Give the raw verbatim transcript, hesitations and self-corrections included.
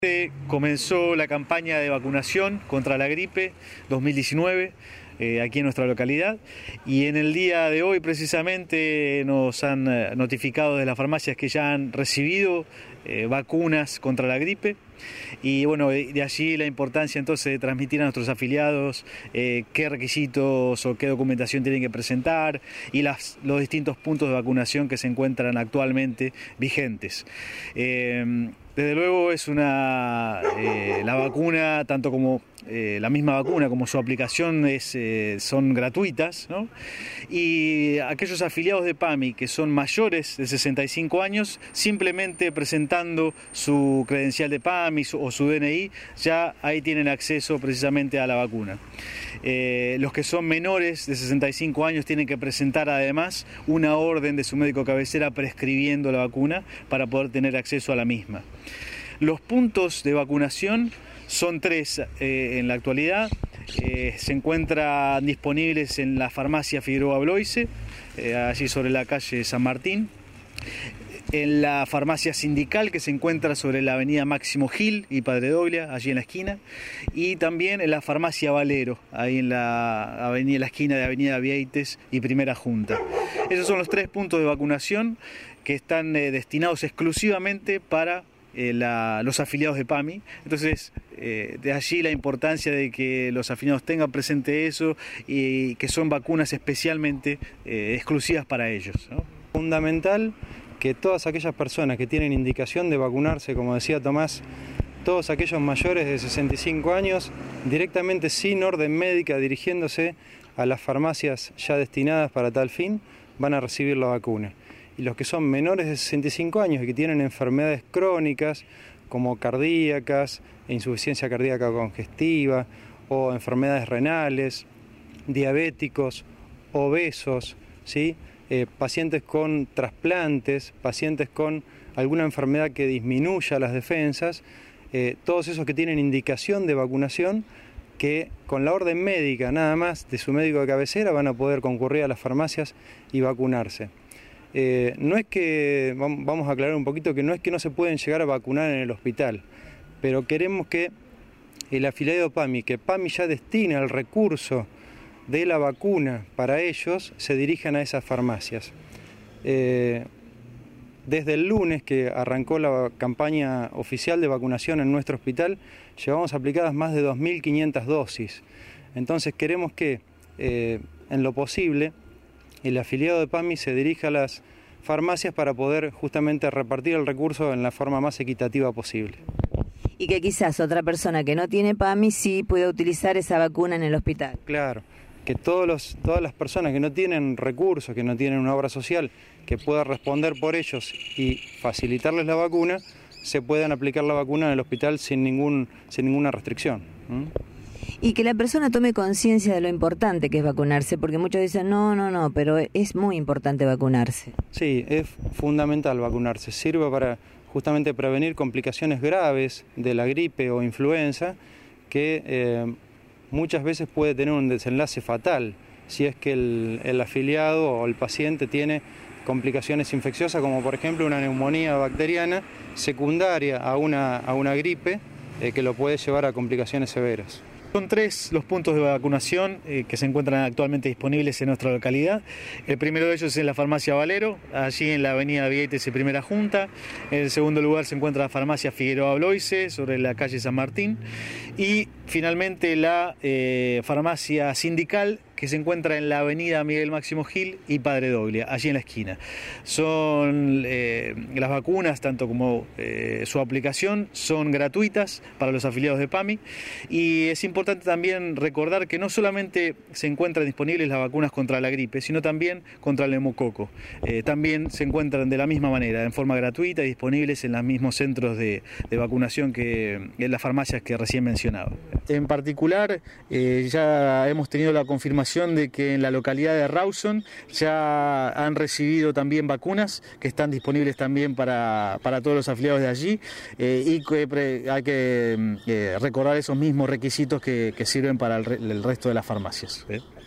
Comenzó la campaña de vacunación contra la gripe dos mil diecinueve eh, aquí en nuestra localidad, y en el día de hoy precisamente nos han notificado de las farmacias que ya han recibido eh, vacunas contra la gripe. Y bueno, de allí la importancia entonces de transmitir a nuestros afiliados eh, qué requisitos o qué documentación tienen que presentar y las, los distintos puntos de vacunación que se encuentran actualmente vigentes. Eh, desde luego es una eh, la vacuna, tanto como eh, la misma vacuna como su aplicación es, eh, son gratuitas, ¿no? Y aquellos afiliados de PAMI que son mayores de sesenta y cinco años, simplemente presentando su credencial de PAMI o su D N I, ya ahí tienen acceso precisamente a la vacuna. Eh, los que son menores de sesenta y cinco años tienen que presentar además una orden de su médico cabecera prescribiendo la vacuna para poder tener acceso a la misma. Los puntos de vacunación son tres eh, en la actualidad. Eh, se encuentran disponibles en la farmacia Figueroa Bloise, eh, allí sobre la calle San Martín, en la farmacia sindical que se encuentra sobre la avenida Máximo Gil y Padre Douglas, allí en la esquina, y también en la farmacia Valero, ahí en la, avenida, en la esquina de avenida Vieites y Primera Junta. Esos son los tres puntos de vacunación que están eh, destinados exclusivamente para eh, la, los afiliados de PAMI. Entonces, eh, de allí la importancia de que los afiliados tengan presente eso y que son vacunas especialmente eh, exclusivas para ellos, ¿no? Fundamental que todas aquellas personas que tienen indicación de vacunarse, como decía Tomás, todos aquellos mayores de sesenta y cinco años, directamente sin orden médica, dirigiéndose a las farmacias ya destinadas para tal fin, van a recibir la vacuna. Y los que son menores de sesenta y cinco años y que tienen enfermedades crónicas, como cardíacas, insuficiencia cardíaca congestiva, o enfermedades renales, diabéticos, obesos, ¿sí? Eh, pacientes con trasplantes, pacientes con alguna enfermedad que disminuya las defensas, eh, todos esos que tienen indicación de vacunación, que con la orden médica nada más de su médico de cabecera van a poder concurrir a las farmacias y vacunarse. Eh, no es que, vamos a aclarar un poquito, que no es que no se pueden llegar a vacunar en el hospital, pero queremos que el afiliado PAMI, que PAMI ya destina el recurso de la vacuna para ellos, se dirijan a esas farmacias. Eh, desde el lunes que arrancó la campaña oficial de vacunación en nuestro hospital, llevamos aplicadas más de dos mil quinientas dosis. Entonces queremos que, eh, en lo posible, el afiliado de PAMI se dirija a las farmacias para poder justamente repartir el recurso en la forma más equitativa posible. Y que quizás otra persona que no tiene PAMI sí pueda utilizar esa vacuna en el hospital. Claro. Que todos los, todas las personas que no tienen recursos, que no tienen una obra social que pueda responder por ellos y facilitarles la vacuna, se puedan aplicar la vacuna en el hospital sin, ningún, sin ninguna restricción. ¿Mm? Y que la persona tome conciencia de lo importante que es vacunarse, porque muchos dicen, no, no, no, pero es muy importante vacunarse. Sí, es fundamental vacunarse, sirve para justamente prevenir complicaciones graves de la gripe o influenza, que eh, muchas veces puede tener un desenlace fatal si es que el, el afiliado o el paciente tiene complicaciones infecciosas, como por ejemplo una neumonía bacteriana secundaria a una, a una gripe eh, que lo puede llevar a complicaciones severas. Son tres los puntos de vacunación eh, que se encuentran actualmente disponibles en nuestra localidad. El primero de ellos es en la farmacia Valero, allí en la avenida Vieites y Primera Junta. En el segundo lugar se encuentra la farmacia Figueroa Bloise, sobre la calle San Martín. Y finalmente la eh, farmacia sindical, que se encuentra en la avenida Miguel Máximo Gil y Padre Douglas, allí en la esquina. Son eh, las vacunas, tanto como eh, su aplicación, son gratuitas para los afiliados de PAMI, y es importante también recordar que no solamente se encuentran disponibles las vacunas contra la gripe, sino también contra el neumococo. Eh, también se encuentran de la misma manera, en forma gratuita y disponibles en los mismos centros de, de vacunación que en las farmacias que recién mencionaba. En particular, eh, ya hemos tenido la confirmación de que en la localidad de Rawson ya han recibido también vacunas que están disponibles también para, para todos los afiliados de allí, eh, y que pre, hay que eh, recordar esos mismos requisitos que, que sirven para el, el resto de las farmacias, ¿eh?